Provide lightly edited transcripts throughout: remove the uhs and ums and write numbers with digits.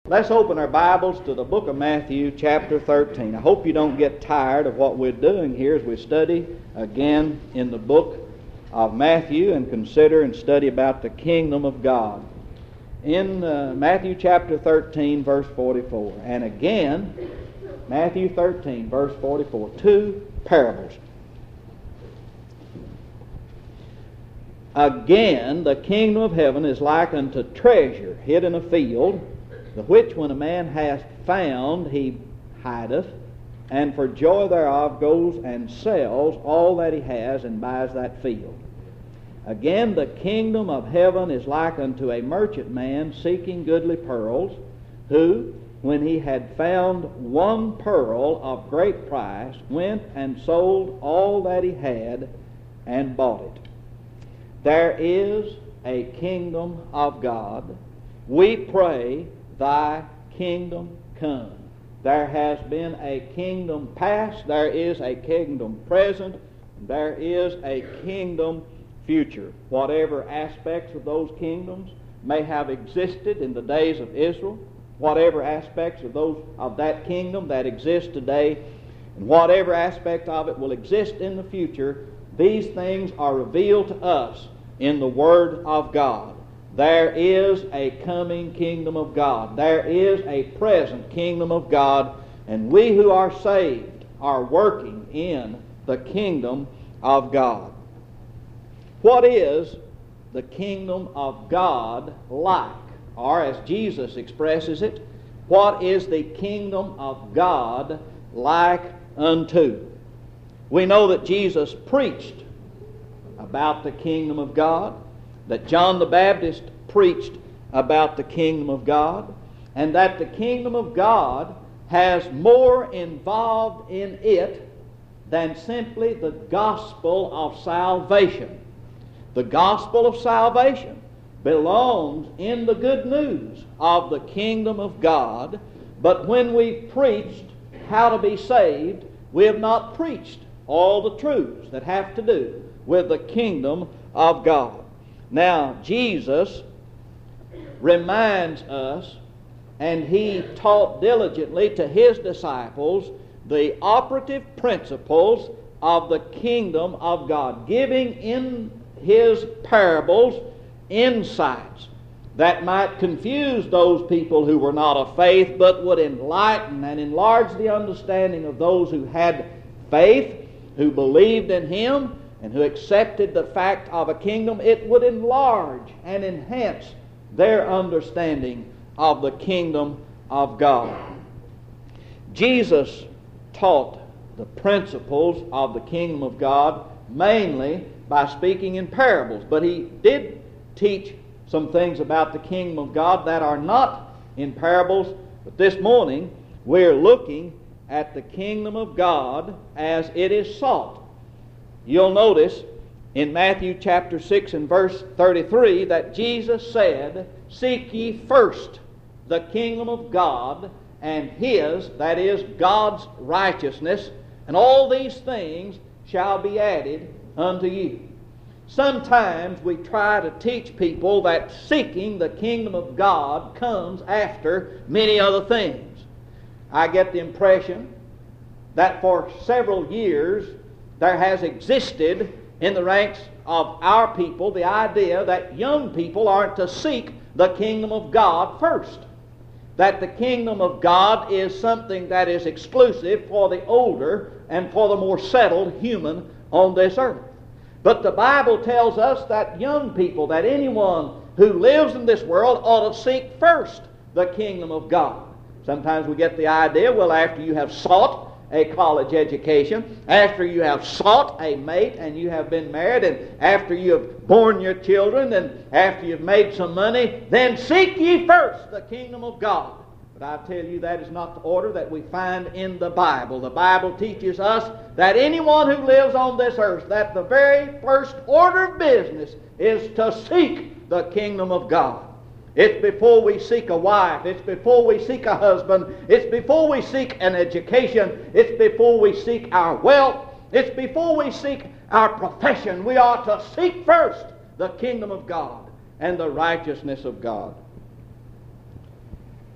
Let's open our Bibles to the book of Matthew, chapter 13. I hope you don't get tired of what we're doing here as we study again in the book of Matthew and consider and study about the kingdom of God. In Matthew chapter 13, verse 44. And again, Matthew 13, verse 44. Two parables. Again, the kingdom of heaven is like unto treasure hid in a field, the which when a man hath found, he hideth, and for joy thereof goes and sells all that he has and buys that field. Again, the kingdom of heaven is like unto a merchantman seeking goodly pearls, who, when he had found one pearl of great price, went and sold all that he had and bought it. There is a kingdom of God. We pray, Thy kingdom come. There has been a kingdom past, there is a kingdom present, there is a kingdom future. Whatever aspects of those kingdoms may have existed in the days of Israel, whatever aspects of that kingdom that exist today, and whatever aspect of it will exist in the future, these things are revealed to us in the Word of God. There is a coming kingdom of God. There is a present kingdom of God, and we who are saved are working in the kingdom of God. What is the kingdom of God like? Or as Jesus expresses it, what is the kingdom of God like unto? We know that Jesus preached about the kingdom of God, that John the Baptist preached about the kingdom of God, and that the kingdom of God has more involved in it than simply the gospel of salvation. The gospel of salvation belongs in the good news of the kingdom of God, but when we preached how to be saved, we have not preached all the truths that have to do with the kingdom of God. Now, Jesus reminds us, and He taught diligently to His disciples the operative principles of the kingdom of God, giving in His parables insights that might confuse those people who were not of faith, but would enlighten and enlarge the understanding of those who had faith, who believed in Him, and who accepted the fact of a kingdom. It would enlarge and enhance their understanding of the kingdom of God. Jesus taught the principles of the kingdom of God mainly by speaking in parables, but He did teach some things about the kingdom of God that are not in parables. But this morning we're looking at the kingdom of God as it is sought. You'll notice in Matthew chapter 6 and verse 33 that Jesus said, "Seek ye first the kingdom of God and His," that is, God's righteousness, "and all these things shall be added unto you." Sometimes we try to teach people that seeking the kingdom of God comes after many other things. I get the impression that for several years there has existed in the ranks of our people the idea that young people are to seek the kingdom of God first. That the kingdom of God is something that is exclusive for the older and for the more settled human on this earth. But the Bible tells us that young people, that anyone who lives in this world ought to seek first the kingdom of God. Sometimes we get the idea, well, after you have sought a college education, after you have sought a mate and you have been married, and after you have borne your children, and after you've made some money, then seek ye first the kingdom of God. But I tell you, that is not the order that we find in the Bible. The Bible teaches us that anyone who lives on this earth, that the very first order of business is to seek the kingdom of God. It's before we seek a wife. It's before we seek a husband. It's before we seek an education. It's before we seek our wealth. It's before we seek our profession. We are to seek first the kingdom of God and the righteousness of God.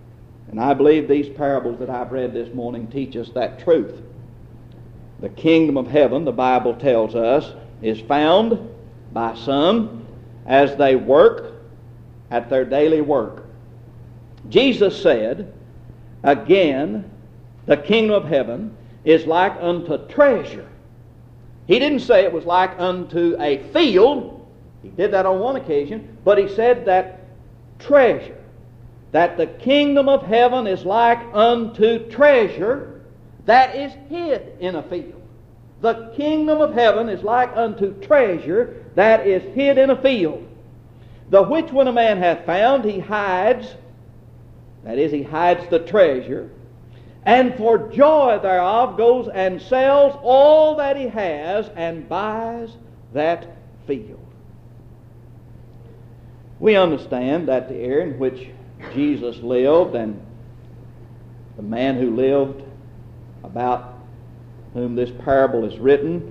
And I believe these parables that I've read this morning teach us that truth. The kingdom of heaven, the Bible tells us, is found by some as they work at their daily work. Jesus said, again, the kingdom of heaven is like unto treasure. He didn't say it was like unto a field. He did that on one occasion, but he said that treasure, that the kingdom of heaven is like unto treasure that is hid in a field. The kingdom of heaven is like unto treasure that is hid in a field. The which when a man hath found, he hides, that is, he hides the treasure, and for joy thereof goes and sells all that he has and buys that field. We understand that the era in which Jesus lived and the man who lived about whom this parable is written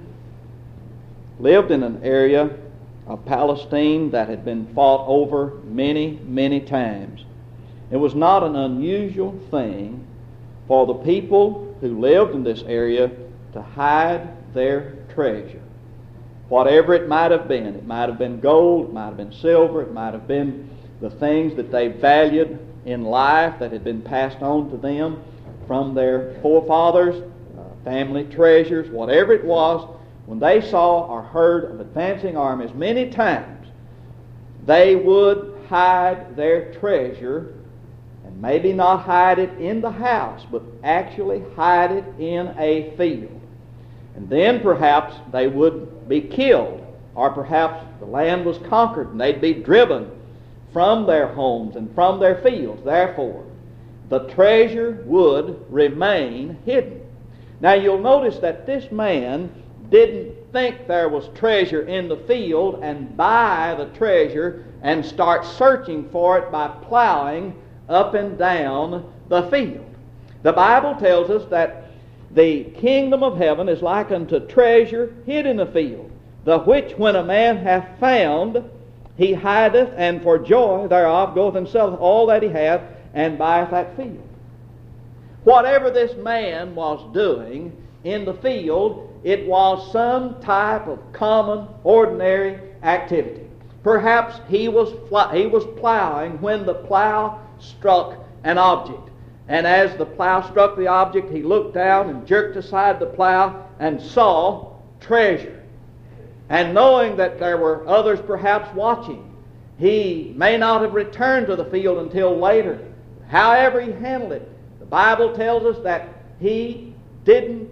lived in an area of Palestine that had been fought over many, many times. It was not an unusual thing for the people who lived in this area to hide their treasure. Whatever it might have been gold, it might have been silver, it might have been the things that they valued in life that had been passed on to them from their forefathers, family treasures, whatever it was. When they saw or heard of advancing armies, many times they would hide their treasure, and maybe not hide it in the house, but actually hide it in a field. And then perhaps they would be killed, or perhaps the land was conquered and they'd be driven from their homes and from their fields. Therefore, the treasure would remain hidden. Now you'll notice that this man didn't think there was treasure in the field and buy the treasure and start searching for it by plowing up and down the field. The Bible tells us that the kingdom of heaven is like unto treasure hid in the field, the which when a man hath found, he hideth, and for joy thereof goeth and selleth all that he hath, and buyeth that field. Whatever this man was doing in the field, it was some type of common, ordinary activity. Perhaps he was plowing when the plow struck an object. And as the plow struck the object, he looked down and jerked aside the plow and saw treasure. And knowing that there were others perhaps watching, he may not have returned to the field until later. However he handled it, the Bible tells us that he didn't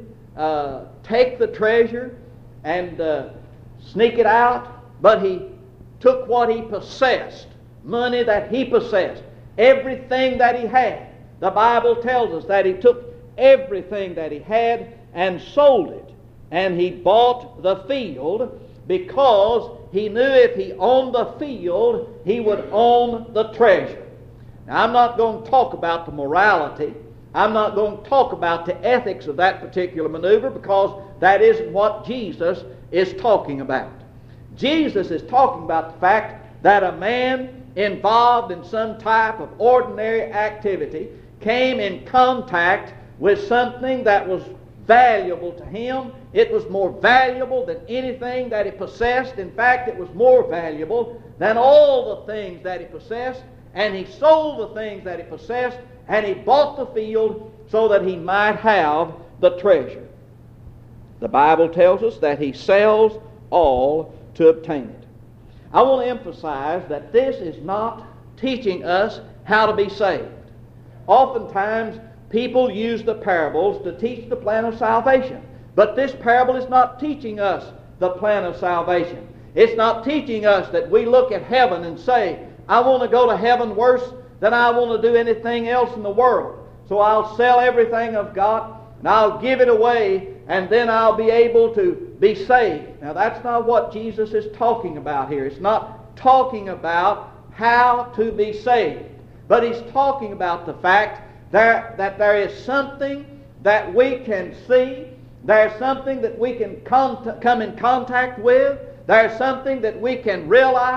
take the treasure and sneak it out, but he took what he possessed, money that he possessed, everything that he had. The Bible tells us that he took everything that he had and sold it, and he bought the field because he knew if he owned the field, he would own the treasure. Now, I'm not going to talk about the morality. I'm not going to talk about the ethics of that particular maneuver, because that isn't what Jesus is talking about. Jesus is talking about the fact that a man involved in some type of ordinary activity came in contact with something that was valuable to him. It was more valuable than anything that he possessed. In fact, it was more valuable than all the things that he possessed. And he sold the things that he possessed, and he bought the field so that he might have the treasure. The Bible tells us that he sells all to obtain it. I want to emphasize that this is not teaching us how to be saved. Oftentimes, people use the parables to teach the plan of salvation. But this parable is not teaching us the plan of salvation. It's not teaching us that we look at heaven and say, I want to go to heaven worse than I want to do anything else in the world. So I'll sell everything I've got and I'll give it away, and then I'll be able to be saved. Now that's not what Jesus is talking about here. It's not talking about how to be saved. But he's talking about the fact that there is something that we can see. There's something that we can come in contact with. There's something that we can realize.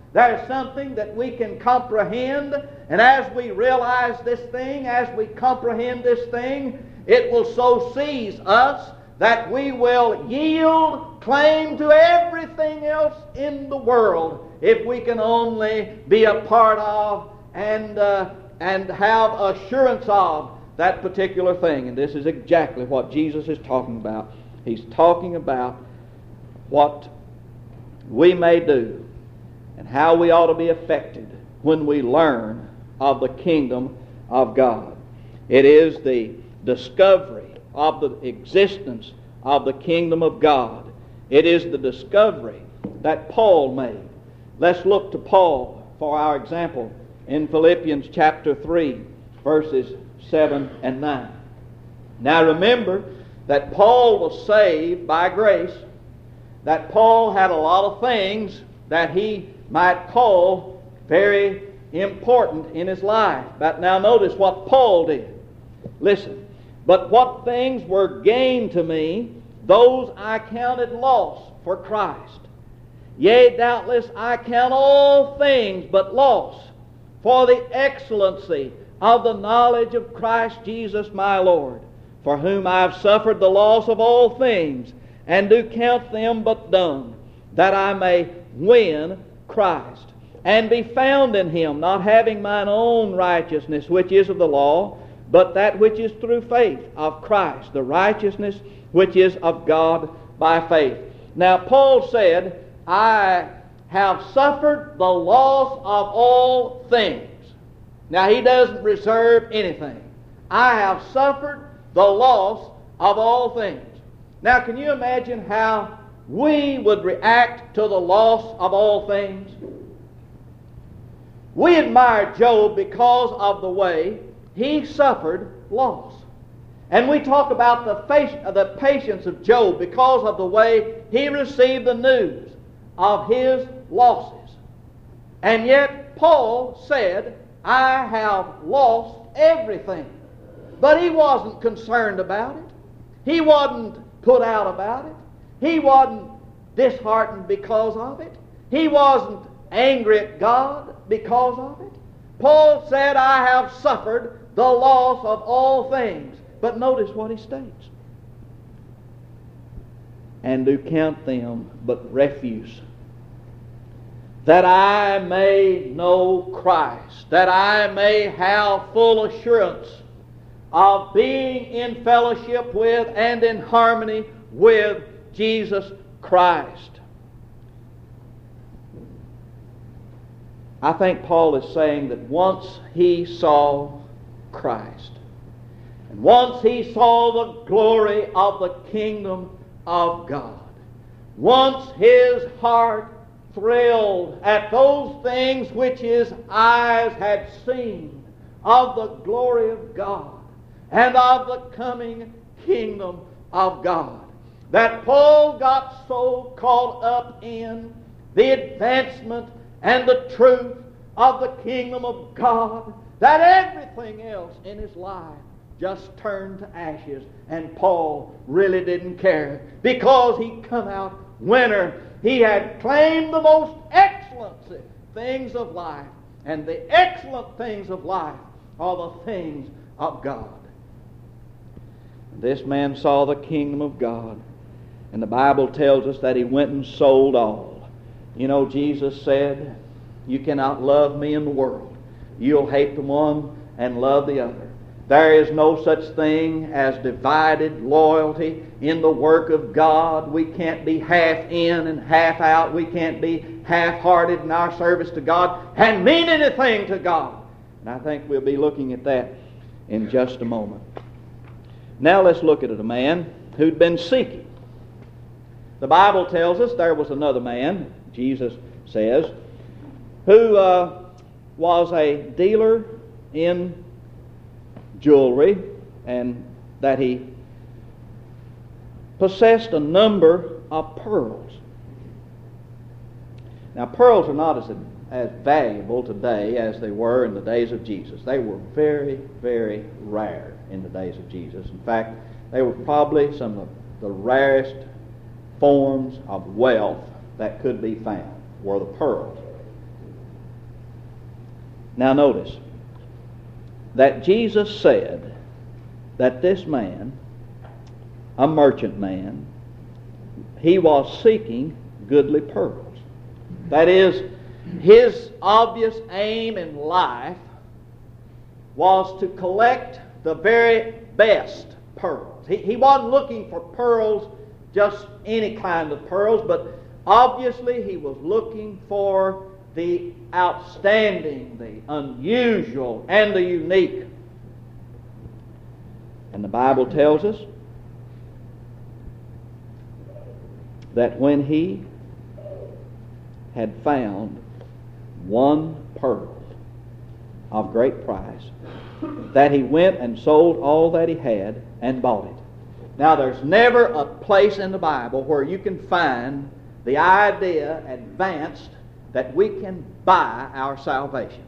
There's something that we can comprehend, and as we realize this thing, as we comprehend this thing, it will so seize us that we will yield claim to everything else in the world if we can only be a part of and have assurance of that particular thing. And this is exactly what Jesus is talking about. He's talking about what we may do and how we ought to be affected when we learn of the kingdom of God. It is the discovery of the existence of the kingdom of God. It is the discovery that Paul made. Let's look to Paul for our example in Philippians chapter 3, verses 7 and 9. Now remember that Paul was saved by grace, that Paul had a lot of things that he might call very important in his life. But now notice what Paul did. Listen. But what things were gain to me, those I counted loss for Christ. Yea, doubtless I count all things but loss for the excellency of the knowledge of Christ Jesus my Lord, for whom I have suffered the loss of all things, and do count them but dung, that I may win Christ, and be found in Him, not having mine own righteousness, which is of the law, but that which is through faith of Christ, the righteousness which is of God by faith. Now Paul said, I have suffered the loss of all things. Now he doesn't reserve anything. I have suffered the loss of all things. Now can you imagine how we would react to the loss of all things? We admire Job because of the way he suffered loss. And we talk about the patience of Job because of the way he received the news of his losses. And yet Paul said, I have lost everything. But he wasn't concerned about it. He wasn't put out about it. He wasn't disheartened because of it. He wasn't angry at God because of it. Paul said, I have suffered the loss of all things. But notice what he states. And do count them but refuse, that I may know Christ, that I may have full assurance of being in fellowship with and in harmony with Jesus Christ. I think Paul is saying that once he saw Christ, and once he saw the glory of the kingdom of God, once his heart thrilled at those things which his eyes had seen of the glory of God and of the coming kingdom of God, that Paul got so caught up in the advancement and the truth of the kingdom of God that everything else in his life just turned to ashes. And Paul really didn't care, because he come out winner. He had claimed the most excellent things of life, and the excellent things of life are the things of God. This man saw the kingdom of God, and the Bible tells us that he went and sold all. You know, Jesus said, you cannot love me in the world. You'll hate the one and love the other. There is no such thing as divided loyalty in the work of God. We can't be half in and half out. We can't be half-hearted in our service to God and mean anything to God. And I think we'll be looking at that in just a moment. Now let's look at a man who'd been seeking. The Bible tells us there was another man, Jesus says, who was a dealer in jewelry, and that he possessed a number of pearls. Now, pearls are not as valuable today as they were in the days of Jesus. They were very, very rare in the days of Jesus. In fact, they were probably some of the rarest forms of wealth that could be found, were the pearls. Now notice that Jesus said that this man, a merchant man, he was seeking goodly pearls. That is, his obvious aim in life was to collect the very best pearls. He wasn't looking for pearls, just any kind of pearls, but obviously he was looking for the outstanding, the unusual, and the unique. And the Bible tells us that when he had found one pearl of great price, that he went and sold all that he had and bought it. Now, there's never a place in the Bible where you can find the idea advanced that we can buy our salvation.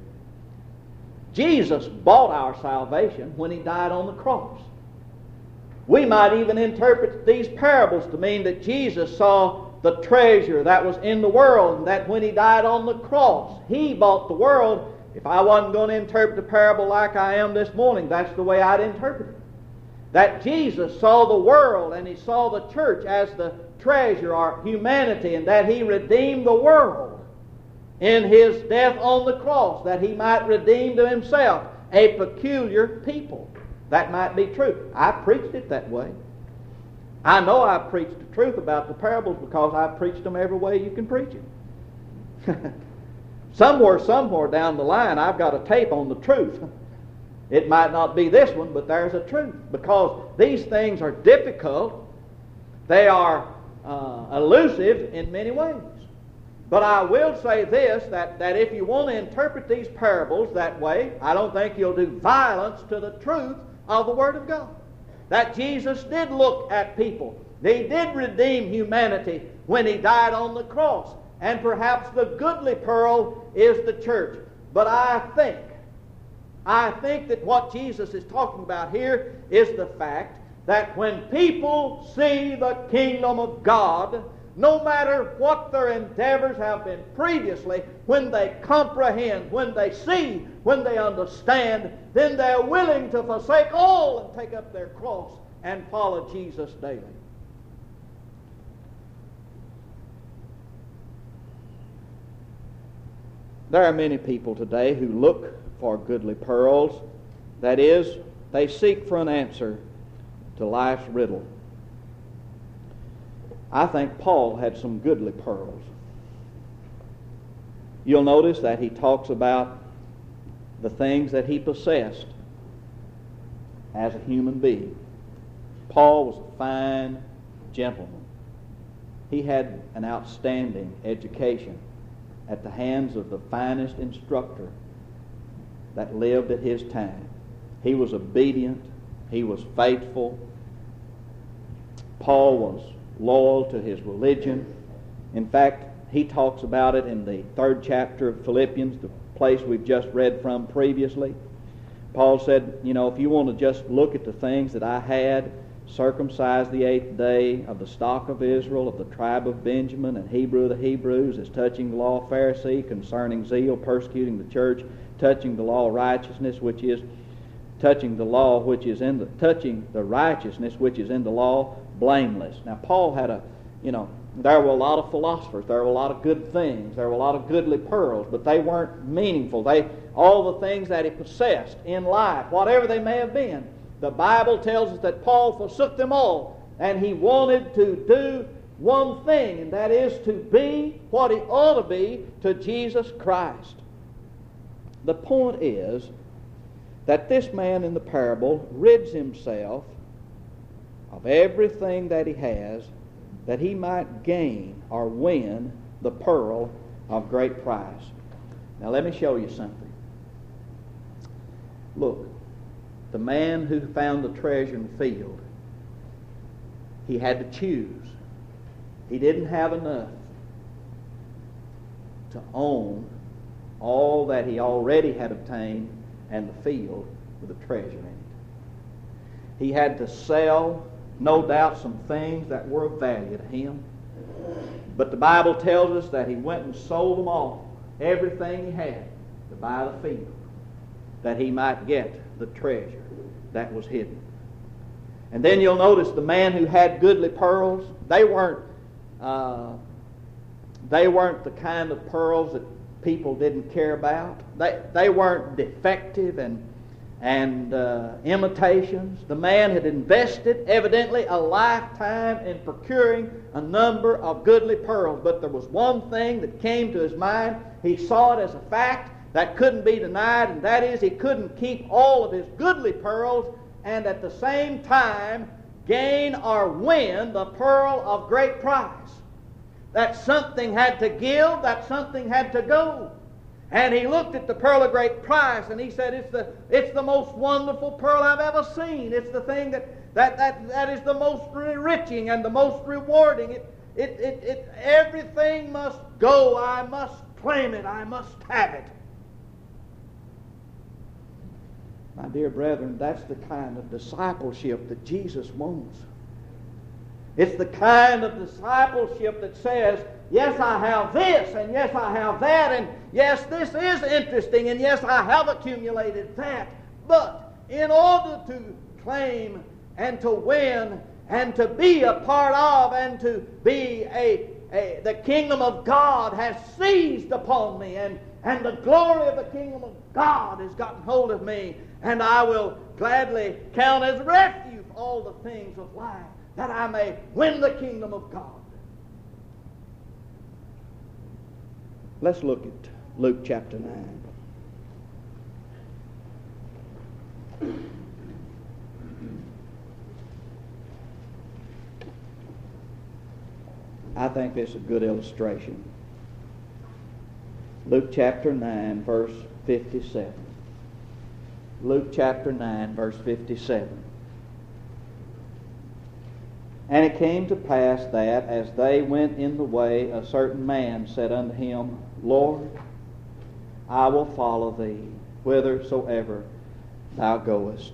Jesus bought our salvation when he died on the cross. We might even interpret these parables to mean that Jesus saw the treasure that was in the world, and that when he died on the cross, he bought the world. If I wasn't going to interpret the parable like I am this morning, that's the way I'd interpret it. That Jesus saw the world and he saw the church as the treasure, or humanity, and that he redeemed the world in his death on the cross, that he might redeem to himself a peculiar people. That might be true. I preached it that way. I know I preached the truth about the parables because I preached them every way you can preach it. Somewhere down the line, I've got a tape on the truth. It might not be this one, but there's a truth, because these things are difficult. They are elusive in many ways. But I will say this, that if you want to interpret these parables that way, I don't think you'll do violence to the truth of the Word of God. That Jesus did look at people. He did redeem humanity when he died on the cross. And perhaps the goodly pearl is the church. But I think that what Jesus is talking about here is the fact that when people see the kingdom of God, no matter what their endeavors have been previously, when they comprehend, when they see, when they understand, then they're willing to forsake all and take up their cross and follow Jesus daily. There are many people today who look for goodly pearls. That is, they seek for an answer to life's riddle. I think Paul had some goodly pearls. You'll notice that he talks about the things that he possessed as a human being. Paul was a fine gentleman. He had an outstanding education at the hands of the finest instructor that lived at his time. He was obedient. He was faithful. Paul was loyal to his religion. In fact, he talks about it in the 3rd chapter of Philippians, the place we've just read from previously. Paul said, if you want to just look at the things that I had, circumcised the 8th day, of the stock of Israel, of the tribe of Benjamin, and Hebrew of the Hebrews, as touching the law, Pharisee, concerning zeal, persecuting the church, touching the law, righteousness, which is touching the righteousness which is in the law, blameless. Now, Paul had there were a lot of philosophers, there were a lot of good things, there were a lot of goodly pearls, but they weren't meaningful. All the things that he possessed in life, whatever they may have been, the Bible tells us that Paul forsook them all, and he wanted to do one thing, and that is to be what he ought to be to Jesus Christ. The point is that this man in the parable rids himself of everything that he has, that he might gain or win the pearl of great price. Now let me show you something. Look, the man who found the treasure in the field, he had to choose. He didn't have enough to own all that he already had obtained and the field with the treasure in it. He had to sell, no doubt, some things that were of value to him. But the Bible tells us that he went and sold them all, everything he had, to buy the field, that he might get the treasure that was hidden. And then you'll notice the man who had goodly pearls, they weren't the kind of pearls that people didn't care about. They weren't defective and imitations. The man had invested, evidently, a lifetime in procuring a number of goodly pearls. But there was one thing that came to his mind. He saw it as a fact that couldn't be denied, and that is he couldn't keep all of his goodly pearls and at the same time gain or win the pearl of great price. That something had to give, that something had to go. And he looked at the pearl of great price, and he said, it's the most wonderful pearl I've ever seen. It's the thing that is the most enriching and the most rewarding. Everything must go. I must claim it. I must have it. My dear brethren, that's the kind of discipleship that Jesus wants. It's the kind of discipleship that says, yes, I have this, and yes, I have that, and yes, this is interesting, and yes, I have accumulated that. But in order to claim and to win and to be a part of and to be the kingdom of God has seized upon me, and the glory of the kingdom of God has gotten hold of me, and I will gladly count as refuge all the things of life, that I may win the kingdom of God. Let's look at Luke chapter 9. I think this is a good illustration. Luke chapter 9, verse 57. Luke chapter 9, verse 57. And it came to pass that, as they went in the way, a certain man said unto him, Lord, I will follow thee whithersoever thou goest.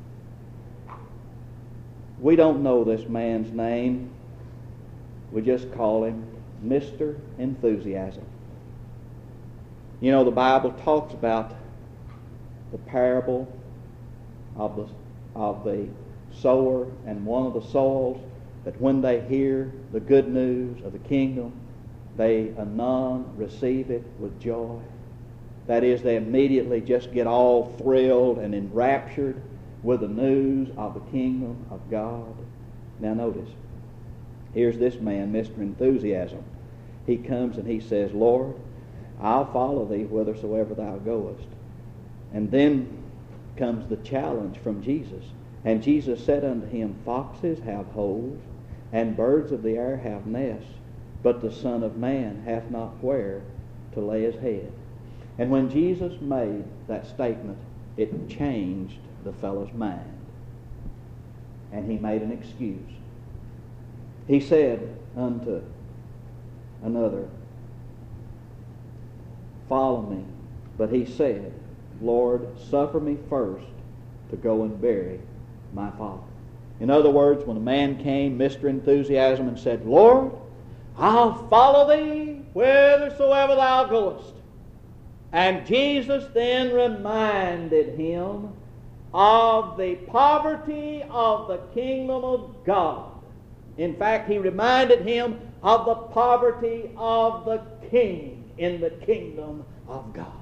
We don't know this man's name. We just call him Mr. Enthusiasm. You know, the Bible talks about the parable of the sower and one of the soils, that when they hear the good news of the kingdom, they anon receive it with joy. That is, they immediately just get all thrilled and enraptured with the news of the kingdom of God. Now notice, here's this man, Mr. Enthusiasm. He comes and he says, Lord, I'll follow thee whithersoever thou goest. And then comes the challenge from Jesus. And Jesus said unto him, Foxes have holes, and birds of the air have nests, but the Son of Man hath not where to lay his head. And when Jesus made that statement, it changed the fellow's mind. And he made an excuse. He said unto another, Follow me. But he said, Lord, suffer me first to go and bury my father. In other words, when a man came, Mr. Enthusiasm, and said, Lord, I'll follow thee whithersoever thou goest. And Jesus then reminded him of the poverty of the kingdom of God. In fact, he reminded him of the poverty of the king in the kingdom of God.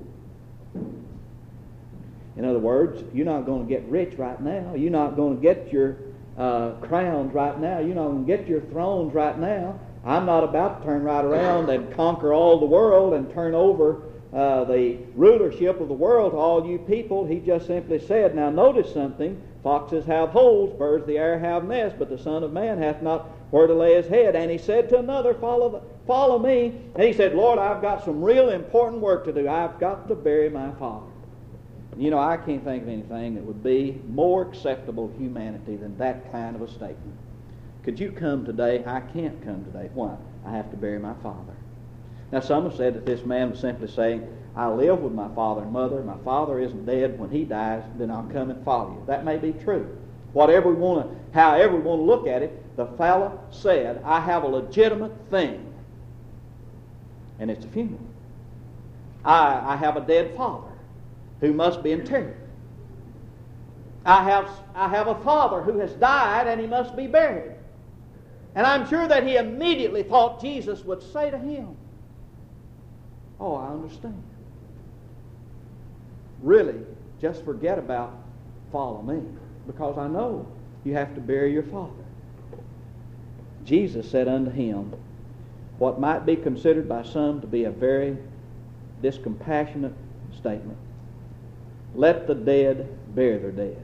In other words, you're not going to get rich right now. You're not going to get your crowns right now. You're not going to get your thrones right now. I'm not about to turn right around and conquer all the world and turn over the rulership of the world to all you people. He just simply said, now notice something. Foxes have holes, birds of the air have nests, but the Son of Man hath not where to lay his head. And he said to another, follow me. And he said, Lord, I've got some real important work to do. I've got to bury my father. You know, I can't think of anything that would be more acceptable to humanity than that kind of a statement. Could you come today? I can't come today. Why? I have to bury my father. Now, some have said that this man was simply saying, I live with my father and mother. My father isn't dead. When he dies, then I'll come and follow you. That may be true. However we want to look at it, the fellow said, I have a legitimate thing, and it's a funeral. I have a dead father who must be interred. I have a father who has died and he must be buried. And I'm sure that he immediately thought Jesus would say to him, "Oh, I understand. Really, just forget about follow me, because I know you have to bury your father." Jesus said unto him what might be considered by some to be a very discompassionate statement. "Let the dead bury their dead."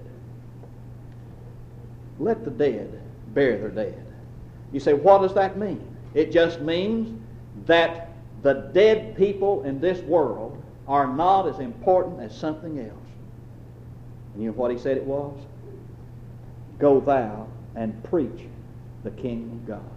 Let the dead bury their dead. You say, what does that mean? It just means that the dead people in this world are not as important as something else. And you know what he said it was? "Go thou and preach the kingdom of God."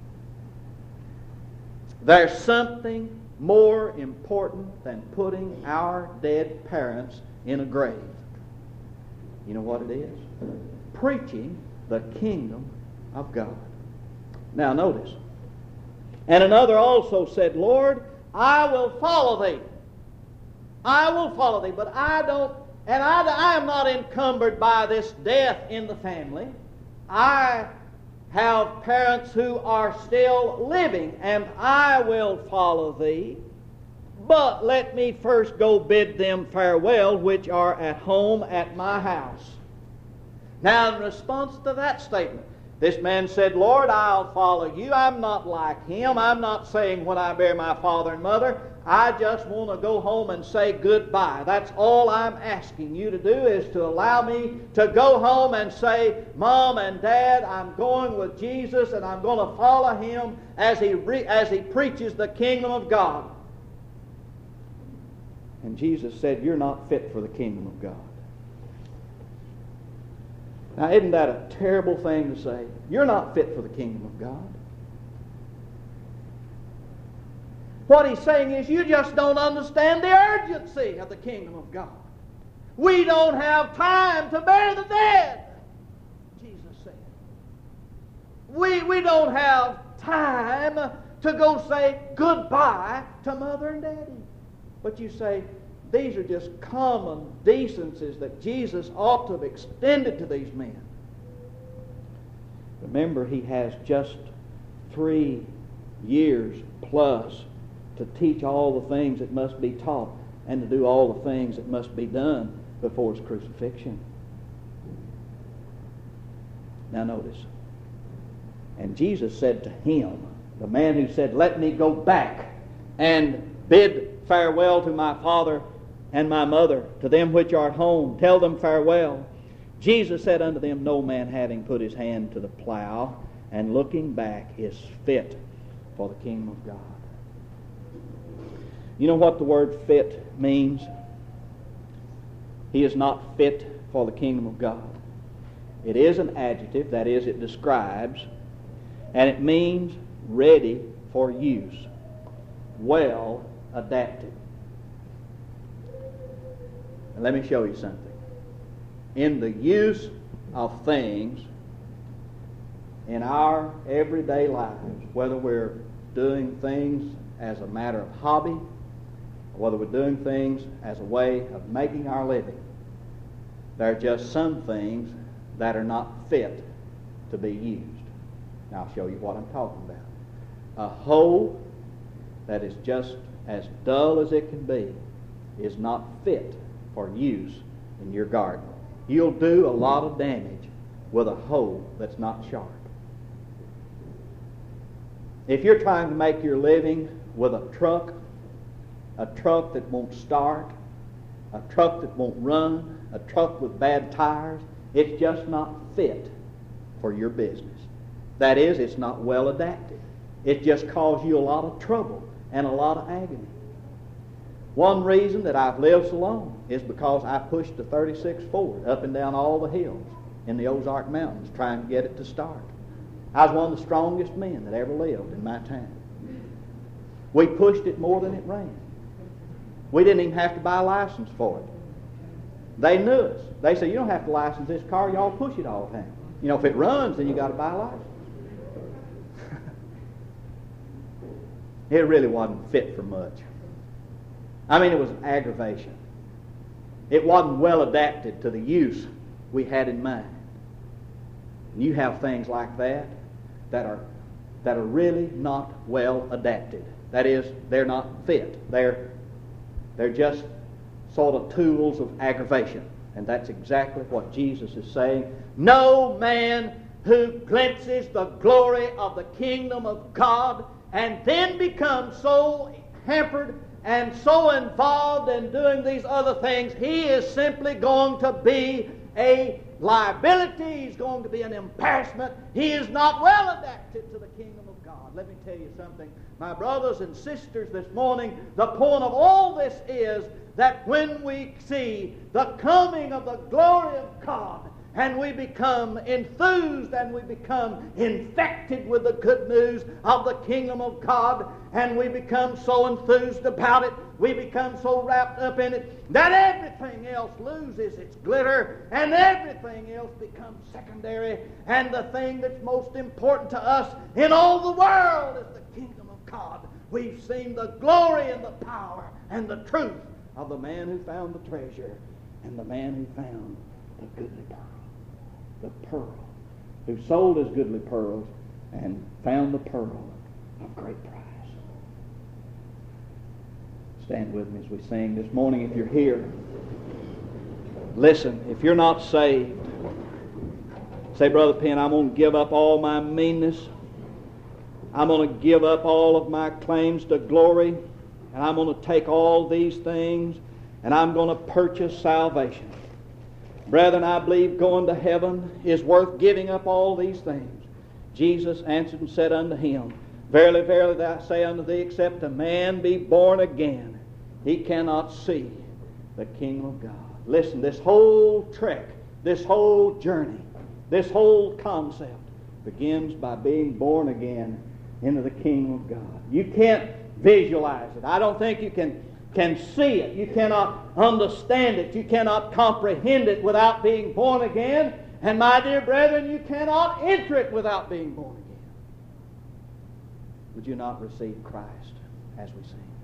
There's something more important than putting our dead parents in a grave. You know what it is? Preaching the kingdom of God. Now notice. "And another also said, Lord, I will follow thee. I will follow thee, but I am not encumbered by this death in the family. I have parents who are still living, and I will follow thee. But let me first go bid them farewell, which are at home at my house." Now, in response to that statement, this man said, "Lord, I'll follow you. I'm not like him. I'm not saying when I bury my father and mother, I just want to go home and say goodbye. That's all I'm asking you to do, is to allow me to go home and say, Mom and Dad, I'm going with Jesus and I'm going to follow him as he preaches the kingdom of God." And Jesus said, "You're not fit for the kingdom of God." Now, isn't that a terrible thing to say? You're not fit for the kingdom of God. What he's saying is, you just don't understand the urgency of the kingdom of God. We don't have time to bury the dead, Jesus said. We don't have time to go say goodbye to Mother and Daddy. But you say, these are just common decencies that Jesus ought to have extended to these men. Remember, he has just 3 years plus to teach all the things that must be taught and to do all the things that must be done before his crucifixion. Now notice. And Jesus said to him, the man who said, "Let me go back and bid farewell to my father and my mother, to them which are at home, tell them farewell." Jesus said unto them, "No man having put his hand to the plow and looking back is fit for the kingdom of God." You know what the word fit means? He is not fit for the kingdom of God. It is an adjective, that is, it describes, and it means ready for use, well adapted. And let me show you something. In the use of things in our everyday lives, whether we're doing things as a matter of hobby, or whether we're doing things as a way of making our living, there are just some things that are not fit to be used. Now I'll show you what I'm talking about. A hoe that is just as dull as it can be is not fit for use in your garden. You'll do a lot of damage with a hoe that's not sharp. If you're trying to make your living with a truck that won't start, a truck that won't run, a truck with bad tires, it's just not fit for your business. That is, it's not well adapted. It just causes you a lot of trouble and a lot of agony. One reason that I've lived so long is because I pushed the 36 Ford up and down all the hills in the Ozark Mountains trying to get it to start. I was one of the strongest men that ever lived in my town. We pushed it more than it ran. We didn't even have to buy a license for it. They knew us. They said, "You don't have to license this car, y'all push it all the time. You know, if it runs, then you got to buy a license." It really wasn't fit for much. I mean, it was an aggravation. It wasn't well adapted to the use we had in mind. And you have things like that that are really not well adapted. That is, they're not fit. They're just sort of tools of aggravation. And that's exactly what Jesus is saying. No man who glimpses the glory of the kingdom of God and then becomes so hampered and so involved in doing these other things, he is simply going to be a liability. He's going to be an embarrassment. He is not well adapted to the kingdom of God. Let me tell you something, my brothers and sisters, this morning, the point of all this is that when we see the coming of the glory of God, and we become enthused and we become infected with the good news of the kingdom of God, and we become so enthused about it, we become so wrapped up in it, that everything else loses its glitter and everything else becomes secondary, and the thing that's most important to us in all the world is the kingdom of God. We've seen the glory and the power and the truth of the man who found the treasure and the man who found the goodly pearl. The pearl, who sold his goodly pearls and found the pearl of great price. Stand with me as we sing this morning. If you're here, listen, if you're not saved, say, Brother Penn, I'm going to give up all my meanness. I'm going to give up all of my claims to glory, and I'm going to take all these things, and I'm going to purchase salvation. Brethren, I believe going to heaven is worth giving up all these things. Jesus answered and said unto him, Verily, verily, I say unto thee, except a man be born again, he cannot see the kingdom of God. Listen, this whole trek, this whole journey, this whole concept begins by being born again into the kingdom of God. You can't visualize it. I don't think you can see it. You cannot understand it. You cannot comprehend it without being born again. And my dear brethren, you cannot enter it without being born again. Would you not receive Christ as we sing?